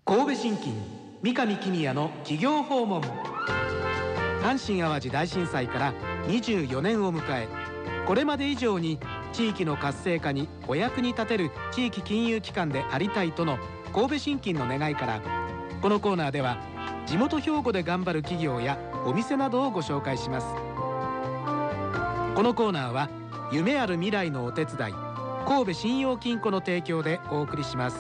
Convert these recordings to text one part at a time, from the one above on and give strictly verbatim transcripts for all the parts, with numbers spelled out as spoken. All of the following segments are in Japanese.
神戸信金三上公也の企業訪問。阪神・淡路大震災からにじゅうよねんを迎え、これまで以上に地域の活性化にお役に立てる地域金融機関でありたいとの神戸信金の願いから、このコーナーでは地元兵庫で頑張る企業やお店などをご紹介します。このコーナーは夢ある未来のお手伝い、神戸信用金庫の提供でお送りします。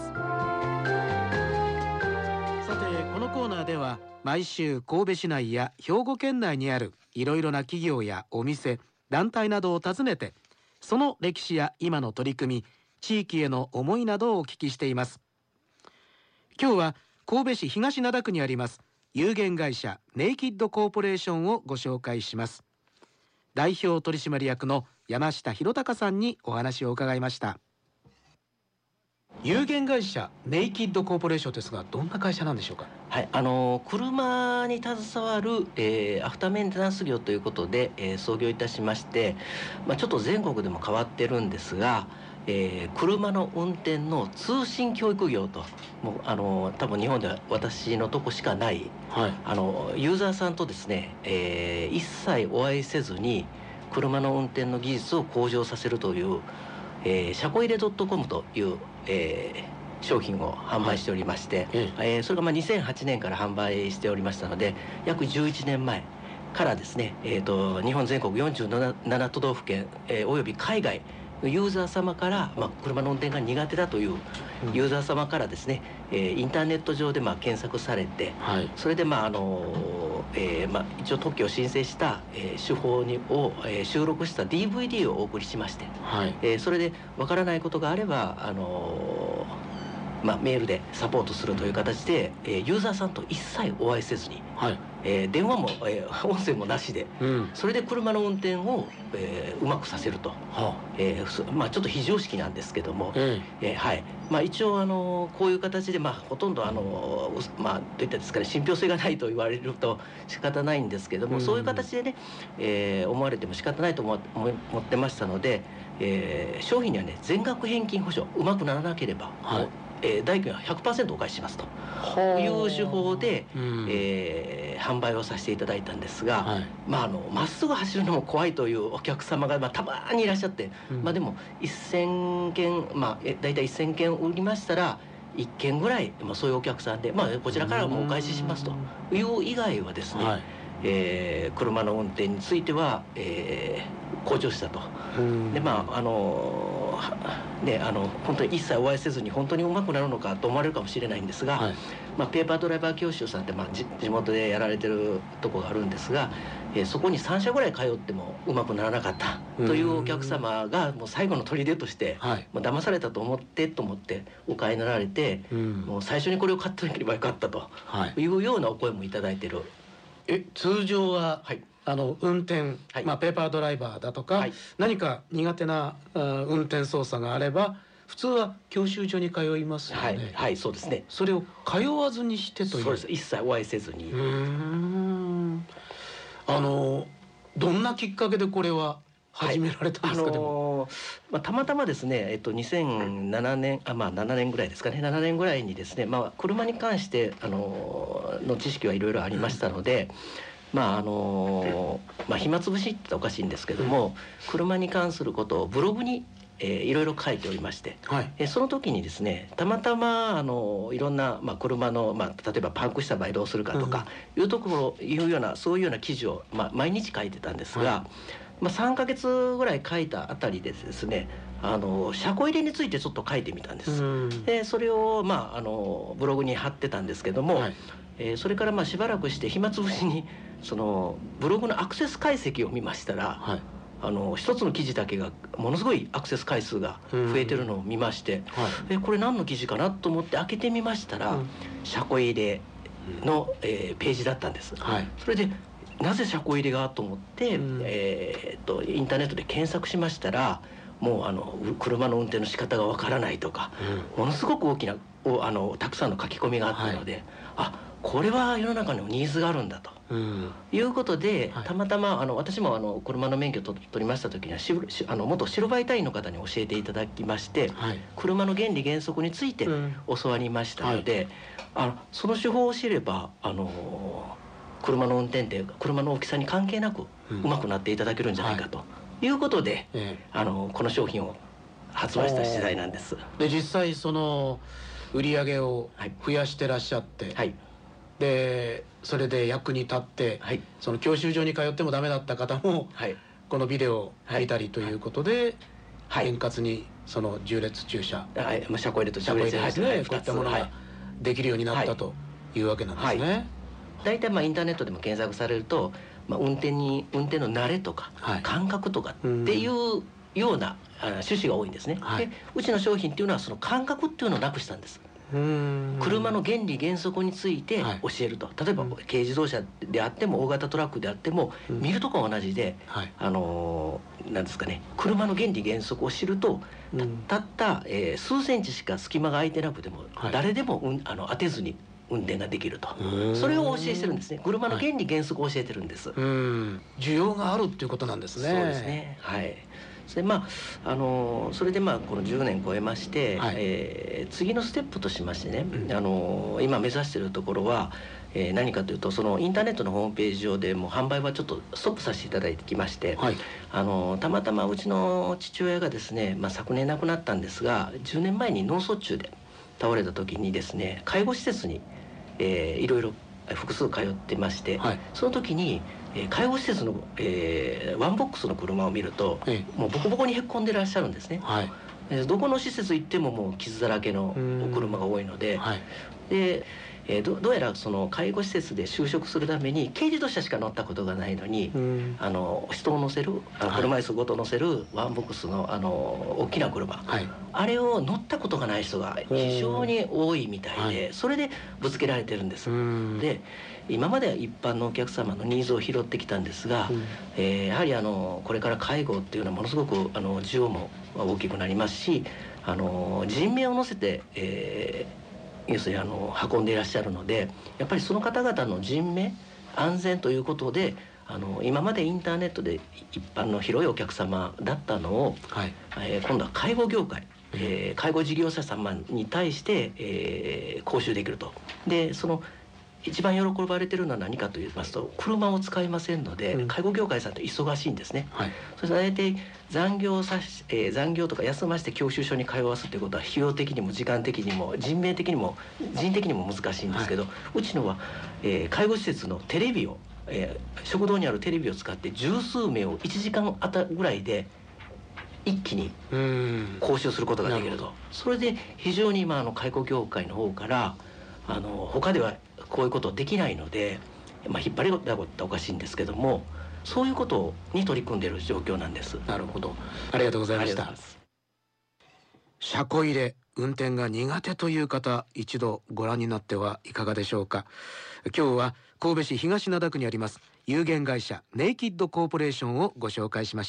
さて、このコーナーでは毎週神戸市内や兵庫県内にあるいろいろな企業やお店、団体などを訪ねて、その歴史や今の取り組み、地域への思いなどをお聞きしています。今日は神戸市東灘区にあります有限会社ネイキッドコーポレーションをご紹介します。代表取締役の山下博隆さんにお話を伺いました。有限会社ネイキッドコーポレーションですが、どんな会社なんでしょうか？ はい、あの車に携わる、えーアフターメンテナンス業ということで、えー創業いたしまして、まあ、ちょっと全国でも変わってるんですが、えー車の運転の通信教育業と、もうあの多分日本では私のとこしかない、 はい、 あのユーザーさんとですね、えー一切お会いせずに車の運転の技術を向上させるという、えー、車庫入れ .com という、えー商品を販売しておりまして、はい、えー、それがまあにせんはちねんから販売しておりましたので、約じゅういちねんまえからですね、えー、と日本全国よんじゅうなな都道府県、えー、および海外のユーザー様から、まあ、車の運転が苦手だというユーザー様からですね、えー、インターネット上でまあ検索されて、はい、それでまああのーえーまあ、一応特許を申請した、えー、手法にを、えー、収録した ディーブイディー をお送りしまして、はい、えー、それでわからないことがあれば、あのーまあ、メールでサポートするという形で、えー、ユーザーさんと一切お会いせずに、はい、えー、電話も、えー、音声もなしで、うん、それで車の運転を、えー、うまくさせると、はあ、えーまあ、ちょっと非常識なんですけども、うん、えーはい、まあ、一応、あのこういう形で、まあ、ほとんど、あのまあ、どういったですかね、信憑性がないと言われると仕方ないんですけども、うん、そういう形でね、えー、思われても仕方ないと思思ってましたので、えー、商品にはね、全額返金保証、うまくならなければ、はい、えー、代金は ひゃくパーセント お返ししますという手法で、うん、えー、販売をさせていただいたんですが、はい、まあ、あのまっすぐ走るのも怖いというお客様が、まあ、たまにいらっしゃって、うん、まあ、でもせんけん、まあ、え大体せんけん売りましたらいっけんぐらい、まあ、そういうお客さんで、まあ、こちらからもお返ししますという以外はですね、はい、えー、車の運転については、えー、向上したと。で、まああのね、あの本当に一切お会いせずに本当にうまくなるのかと思われるかもしれないんですが、はい、まあ、ペーパードライバー教習さんって、まあ、地元でやられてるとこがあるんですが、えー、そこにさんしゃぐらい通ってもうまくならなかったというお客様がもう最後の砦として、はい、もう騙されたと思ってと思ってお買いになられて、うん、もう最初にこれを買っておければよかったというようなお声もいただいてる。 え通常は、はい、あの運転、はい、まあ、ペーパードライバーだとか、はい、何か苦手な運転操作があれば普通は教習所に通いますよね。はい、はい、そうですね。それを通わずにしてという。 そうです。一切お会いせずに。うーん、あのどんなきっかけでこれは始められたんですか？はい、あのーまあ、たまたまですね、えっと、にせんななねん、あ、まあ、ななねんぐらいですかね、ななねんぐらいにですね、まあ、車に関して、あのーの知識はいろいろありましたので、まああのーまあ、暇つぶしって言ったらおかしいんですけども、車に関することをブログに、えー、いろいろ書いておりまして、はい、えー、その時にですね、たまたま、あのーいろんな、まあ、車の、まあ、例えばパンクした場合どうするかとか、うん、いうところいうようなそういうような記事を、まあ、毎日書いてたんですが、はい、まあ、さんかげつぐらい書いたあたりでですね、あの車庫入れについてちょっと書いてみたんです。でそれを、まあ、あのブログに貼ってたんですけども、はい、えー、それからまあしばらくして暇つぶしにそのブログのアクセス解析を見ましたら、はい、あの一つの記事だけがものすごいアクセス回数が増えてるのを見まして、はい、えこれ何の記事かなと思って開けてみましたら、うん、車庫入れの、えー、ページだったんです。はい、それでなぜ車庫入れがと思って、うん、えー、っとインターネットで検索しましたら、もうあの車の運転の仕方がわからないとか、うん、ものすごく大きなおあのたくさんの書き込みがあったので、はい、あこれは世の中にもニーズがあるんだと。 ということで、 はい、 たまたまあの私もあの車の免許を取りました時にはしあの元白バイ隊員の方に教えていただきまして、はい、車の原理原則について教わりましたので、うん、はい、あのその手法を知ればあの車の運転って車の大きさに関係なくうまくなっていただけるんじゃないかということで、はい、あのこの商品を発売した次第なんです。 で実際その売り上げを増やしてらっしゃって、はい、でそれで役に立って、はい、その教習所に通ってもダメだった方も、はい、このビデオを見たりということで、はい、円滑にその縦列駐車、 はい、車庫入れと縦列ですね、こういったものができるようになったというわけなんですね。はいはい、 大体まあインターネットでも検索されると、まあ、運転に運転の慣れとか、はい、感覚とかっていうような趣旨が多いんですね。はい、でうちの商品っていうのはその感覚っていうのをなくしたんです。車の原理原則について教えると、はい、例えば軽自動車であっても大型トラックであっても、うん、見るとこは同じで、はい、あのなんですかね、車の原理原則を知ると た, たった、えー、数センチしか隙間が空いてなくても、はい、誰でも、うん、あの当てずに運転ができると、それをお教えしてるんですね。車の原理原則を教えてるんです。はい、 うん需要があるっていうことなんですね。 そうですね、はい。でまあ、あのそれでまあこのじゅうねん超えまして、はい、えー、次のステップとしましてね、うん、あの今目指しているところは、えー、何かというと、そのインターネットのホームページ上でもう販売はちょっとストップさせていただいてきまして、はい、あのたまたまうちの父親がですね、まあ、昨年亡くなったんですが、じゅうねんまえに脳卒中で倒れた時にですね、介護施設に、えー、いろいろ複数通ってまして、はい、その時に介護施設の、えー、ワンボックスの車を見ると、ええ、もうボコボコにへっこんでらっしゃるんですね。はい、えー、どこの施設行ってももう傷だらけのお車が多いので、はい、で、えー、ど, どうやらその介護施設で就職するために軽自動車しか乗ったことがないのに、あの人を乗せるあの車椅子ごと乗せるワンボックスのあの大きな車、はい、あれを乗ったことがない人が非常に多いみたいで、はい、それでぶつけられてるんです。で今までは一般のお客様のニーズを拾ってきたんですが、うん、えー、やはりあのこれから介護っていうのはものすごくあの需要も大きくなりますし、あの人命を乗せて、えー、要するにあの運んでいらっしゃるので、やっぱりその方々の人命安全ということで、あの今までインターネットで一般の広いお客様だったのを、はい、えー、今度は介護業界、えー、介護事業者様に対して、えー、講習できると。でその一番喜ばれてるのは何かと言いますと、車を使いませんので、うん、介護業界さんって忙しいんですね。はい、そして大体残業さし、えー、残業とか休ませて教習所に通わすということは費用的にも時間的にも人命的にも人的にも難しいんですけど、はい、うちのは、えー、介護施設のテレビを、えー、食堂にあるテレビを使って十数名をいちじかんあたぐらいで一気に講習することができると。それで非常に今あの介護業界の方からあの他ではこういうことできないので、まあ、引っ張りだこっておかしいんですけども、そういうことに取り組んでいる状況なんです。 なるほど、ありがとうございました。車庫入れ運転が苦手という方、一度ご覧になってはいかがでしょうか。今日は神戸市東灘区にあります有限会社ネイキッドコーポレーションをご紹介しました。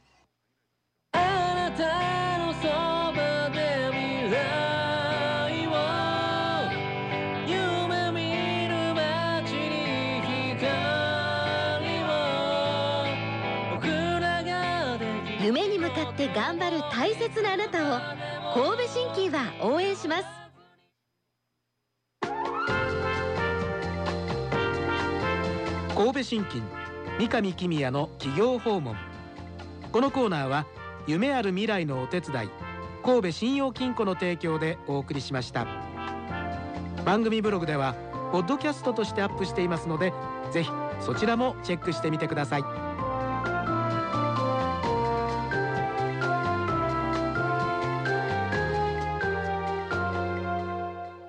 夢に向かって頑張る大切なあなたを神戸新規は応援します。 神戸新規三上公也の企業訪問。このコーナーは夢ある未来のお手伝い神戸信用金庫の提供でお送りしました。番組ブログではポッドキャストとしてアップしていますので、ぜひそちらもチェックしてみてください。